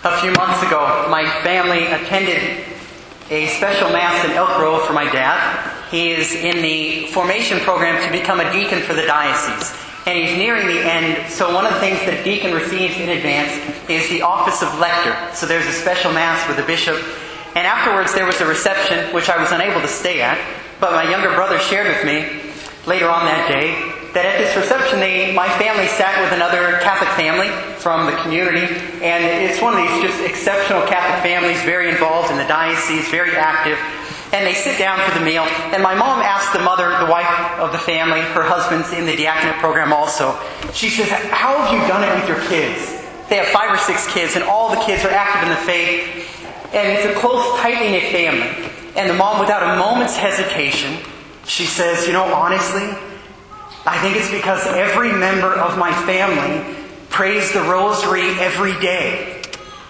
A few months ago, my family attended a special Mass in Elk Grove for my dad. He is in the formation program to become a deacon for the diocese. And he's nearing the end, so one of the things that a deacon receives in advance is the office of lector. So there's a special Mass with the bishop. And afterwards there was a reception, which I was unable to stay at. But my younger brother shared with me later on that day that at this reception, my family sat with another Catholic family from the community, and it's one of these just exceptional Catholic families, very involved in the diocese, very active, and they sit down for the meal, and my mom asked the mother, the wife of the family, her husband's in the diaconate program also, she says, "How have you done it with your kids?" They have 5 or 6 kids, and all the kids are active in the faith, and it's a close, tightly knit family. And the mom, without a moment's hesitation, she says, honestly, I think it's because every member of my family prays the rosary every day.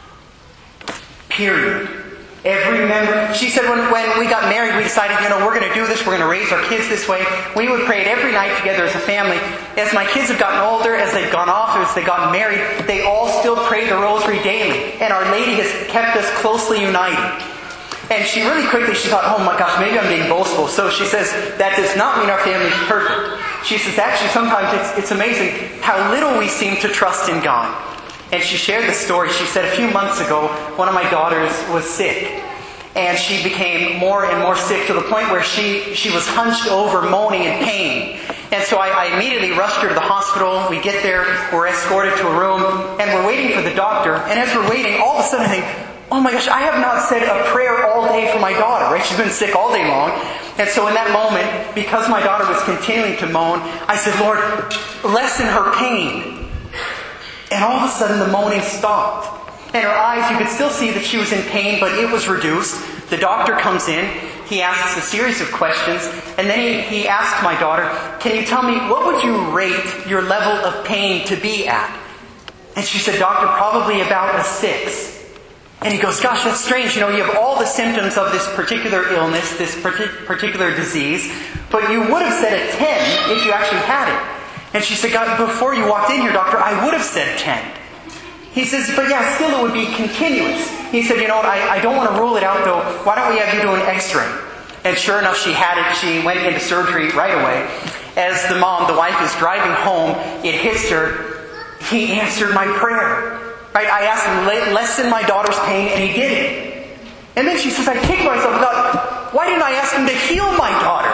Period. Every member. She said when we got married, we decided, we're going to do this. We're going to raise our kids this way. We would pray it every night together as a family. As my kids have gotten older, as they've gone off, as they've gotten married, they all still pray the rosary daily. And Our Lady has kept us closely united. And she really quickly, she thought, oh my gosh, maybe I'm being boastful. So she says, that does not mean our family's perfect. She says, actually, sometimes it's amazing how little we seem to trust in God. And she shared the story. She said a few months ago, one of my daughters was sick. And she became more and more sick to the point where she was hunched over, moaning in pain. And so I immediately rushed her to the hospital. We get there, we're escorted to a room, and we're waiting for the doctor. And as we're waiting, all of a sudden I think, oh my gosh, I have not said a prayer all day for my daughter, right? She's been sick all day long. And so in that moment, because my daughter was continuing to moan, I said, Lord, lessen her pain. And all of a sudden the moaning stopped. And her eyes, you could still see that she was in pain, but it was reduced. The doctor comes in. He asks a series of questions. And then he asked my daughter, can you tell me, what would you rate your level of pain to be at? And she said, Doctor, probably about a 6. And he goes, gosh, that's strange. You have all the symptoms of this particular illness, this particular disease, but you would have said a 10 if you actually had it. And she said, God, before you walked in here, doctor, I would have said 10. He says, but yeah, still it would be continuous. He said, what, I don't want to rule it out though. Why don't we have you do an x-ray? And sure enough, she had it. She went into surgery right away. As the wife is driving home, it hits her. He answered my prayer. Right? I asked him, lessen my daughter's pain, and he did it. And then she says, I kicked myself and thought, why didn't I ask him to heal my daughter?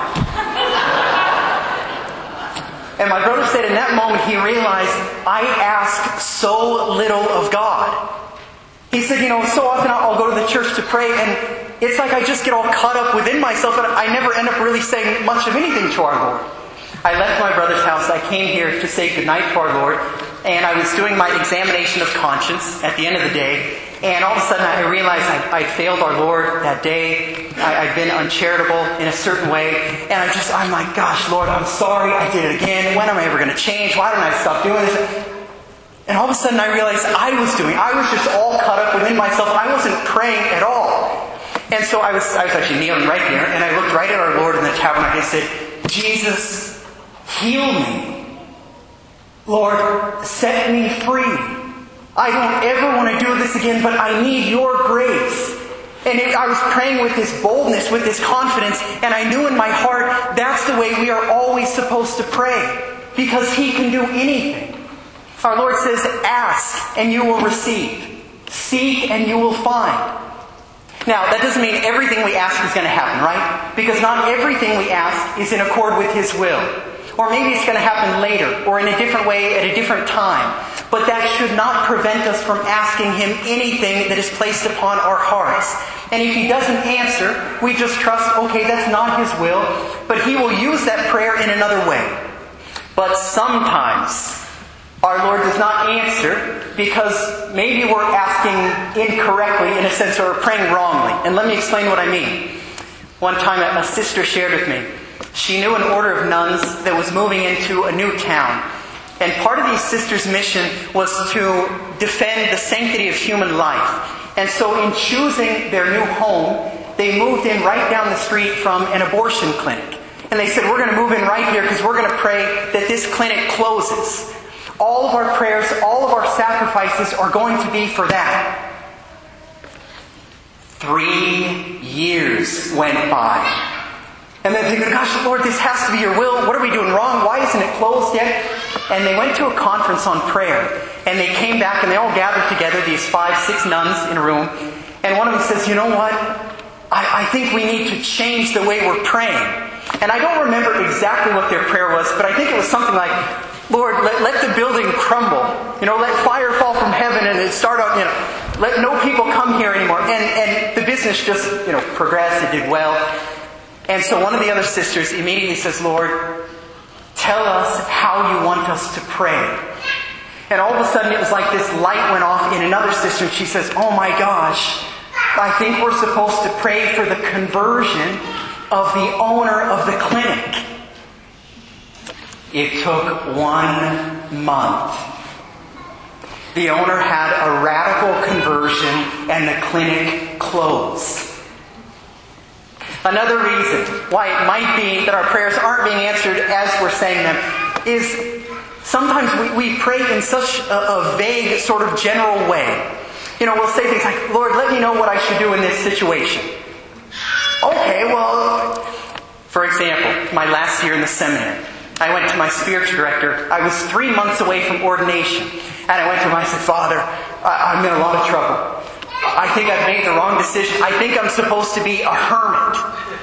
And my brother said in that moment he realized, I ask so little of God. He said, so often I'll go to the church to pray, and it's like I just get all caught up within myself, and I never end up really saying much of anything to our Lord. I left my brother's house. I came here to say goodnight to our Lord. And I was doing my examination of conscience at the end of the day. And all of a sudden I realized I failed our Lord that day. I'd been uncharitable in a certain way. And I'm like, gosh, Lord, I'm sorry. I did it again. When am I ever going to change? Why don't I stop doing this? And all of a sudden I realized I was just all caught up within myself. I wasn't praying at all. And so I was actually kneeling right there. And I looked right at our Lord in the tabernacle and said, Jesus, heal me. Lord, set me free. I don't ever want to do this again, but I need your grace. And I was praying with this boldness, with this confidence, and I knew in my heart that's the way we are always supposed to pray, because He can do anything. Our Lord says, ask and you will receive. Seek and you will find. Now, that doesn't mean everything we ask is going to happen, right? Because not everything we ask is in accord with His will. Or maybe it's going to happen later, or in a different way, at a different time. But that should not prevent us from asking Him anything that is placed upon our hearts. And if He doesn't answer, we just trust, okay, that's not His will, but He will use that prayer in another way. But sometimes our Lord does not answer because maybe we're asking incorrectly, in a sense, or we're praying wrongly. And let me explain what I mean. One time a sister shared with me, she knew an order of nuns that was moving into a new town. And part of these sisters' mission was to defend the sanctity of human life. And so in choosing their new home, they moved in right down the street from an abortion clinic. And they said, we're going to move in right here because we're going to pray that this clinic closes. All of our prayers, all of our sacrifices are going to be for that. 3 years went by. And then they go, gosh, Lord, this has to be your will. What are we doing wrong? Why isn't it closed yet? And they went to a conference on prayer. And they came back and they all gathered together, these 5, 6 nuns in a room. And one of them says, you know what? I think we need to change the way we're praying. And I don't remember exactly what their prayer was, but I think it was something like, Lord, let the building crumble. Let fire fall from heaven and it start out, let no people come here anymore. And the business just, progressed. It did well. And so one of the other sisters immediately says, Lord, tell us how you want us to pray. And all of a sudden it was like this light went off in another sister and she says, oh my gosh, I think we're supposed to pray for the conversion of the owner of the clinic. It took 1 month. The owner had a radical conversion and the clinic closed. Another reason why it might be that our prayers aren't being answered as we're saying them is sometimes we pray in such a vague, sort of general way. We'll say things like, Lord, let me know what I should do in this situation. Okay, well, for example, my last year in the seminary, I went to my spiritual director. I was 3 months away from ordination. And I went to him and I said, Father, I'm in a lot of trouble. I think I've made the wrong decision. I think I'm supposed to be a hermit.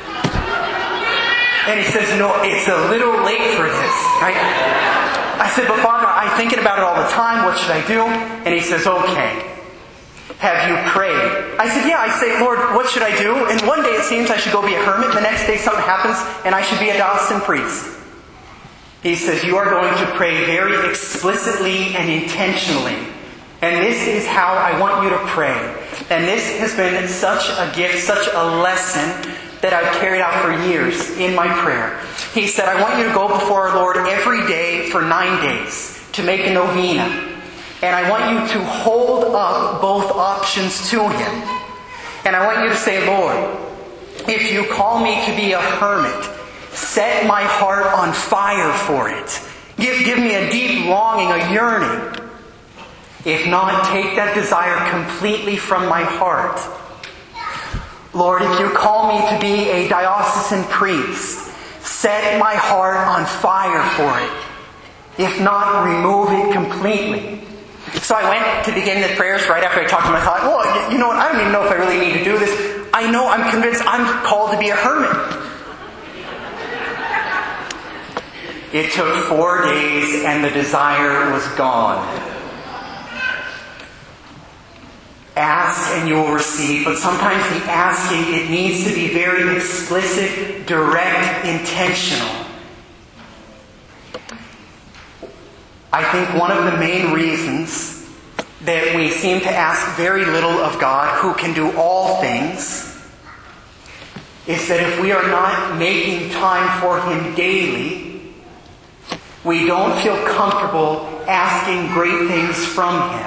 And he says, no, it's a little late for this, right? I said, but Father, I'm thinking about it all the time. What should I do? And he says, okay. Have you prayed? I said, yeah. I say, Lord, what should I do? And one day it seems I should go be a hermit. The next day something happens and I should be a diocesan priest. He says, you are going to pray very explicitly and intentionally. And this is how I want you to pray. And this has been such a gift, such a lesson that I've carried out for years in my prayer. He said, I want you to go before our Lord every day for 9 days to make a novena. And I want you to hold up both options to Him. And I want you to say, Lord, if you call me to be a hermit, set my heart on fire for it. Give me a deep longing, a yearning. If not, take that desire completely from my heart. Lord, if you call me to be a diocesan priest, set my heart on fire for it. If not, remove it completely. So I went to begin the prayers right after I talked to him. I thought, well, you know what? I don't even know if I really need to do this. I'm convinced I'm called to be a hermit. It took 4 days and the desire was gone. Ask and you will receive, but sometimes the asking, it needs to be very explicit, direct, intentional. I think one of the main reasons that we seem to ask very little of God, who can do all things, is that if we are not making time for Him daily, we don't feel comfortable asking great things from Him.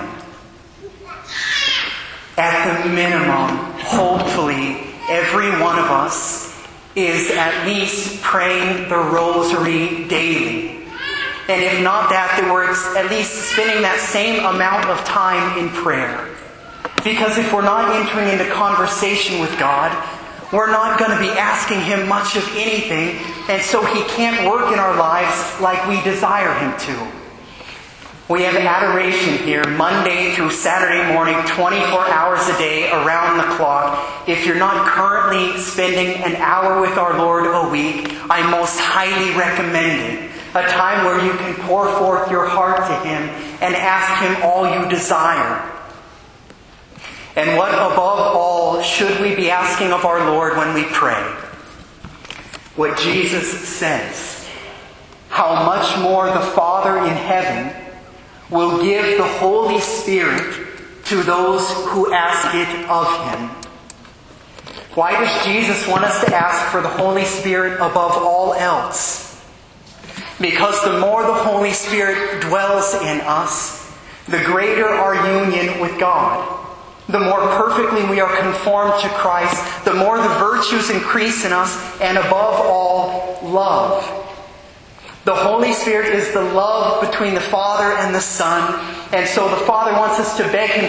At the minimum, hopefully, every one of us is at least praying the rosary daily. And if not that, then we're at least spending that same amount of time in prayer. Because if we're not entering into conversation with God, we're not going to be asking Him much of anything, and so He can't work in our lives like we desire Him to. We have adoration here Monday through Saturday morning, 24 hours a day, around the clock. If you're not currently spending an hour with our Lord a week, I most highly recommend it. A time where you can pour forth your heart to Him and ask Him all you desire. And what above all should we be asking of our Lord when we pray? What Jesus says, how much more the Father in heaven will give the Holy Spirit to those who ask it of Him. Why does Jesus want us to ask for the Holy Spirit above all else? Because the more the Holy Spirit dwells in us, the greater our union with God. The more perfectly we are conformed to Christ, the more the virtues increase in us, and above all, love. The Holy Spirit is the love between the Father and the Son, and so the Father wants us to beg Him,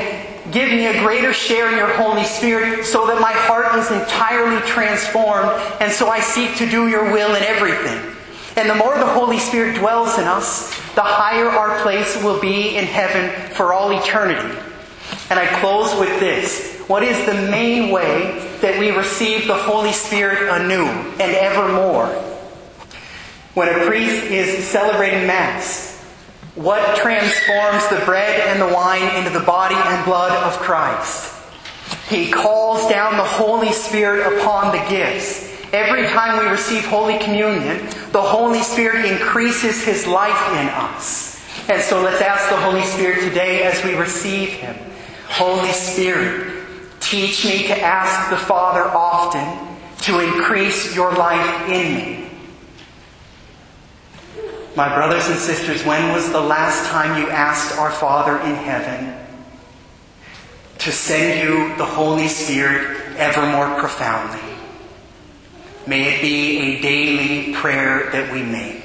Give me a greater share in your Holy Spirit so that my heart is entirely transformed, and so I seek to do your will in everything. And the more the Holy Spirit dwells in us, the higher our place will be in heaven for all eternity. And I close with this. What is the main way that we receive the Holy Spirit anew and evermore? When a priest is celebrating Mass, what transforms the bread and the wine into the body and blood of Christ? He calls down the Holy Spirit upon the gifts. Every time we receive Holy Communion, the Holy Spirit increases His life in us. And so let's ask the Holy Spirit today as we receive Him. Holy Spirit, teach me to ask the Father often to increase your life in me. My brothers and sisters, when was the last time you asked our Father in heaven to send you the Holy Spirit ever more profoundly? May it be a daily prayer that we make.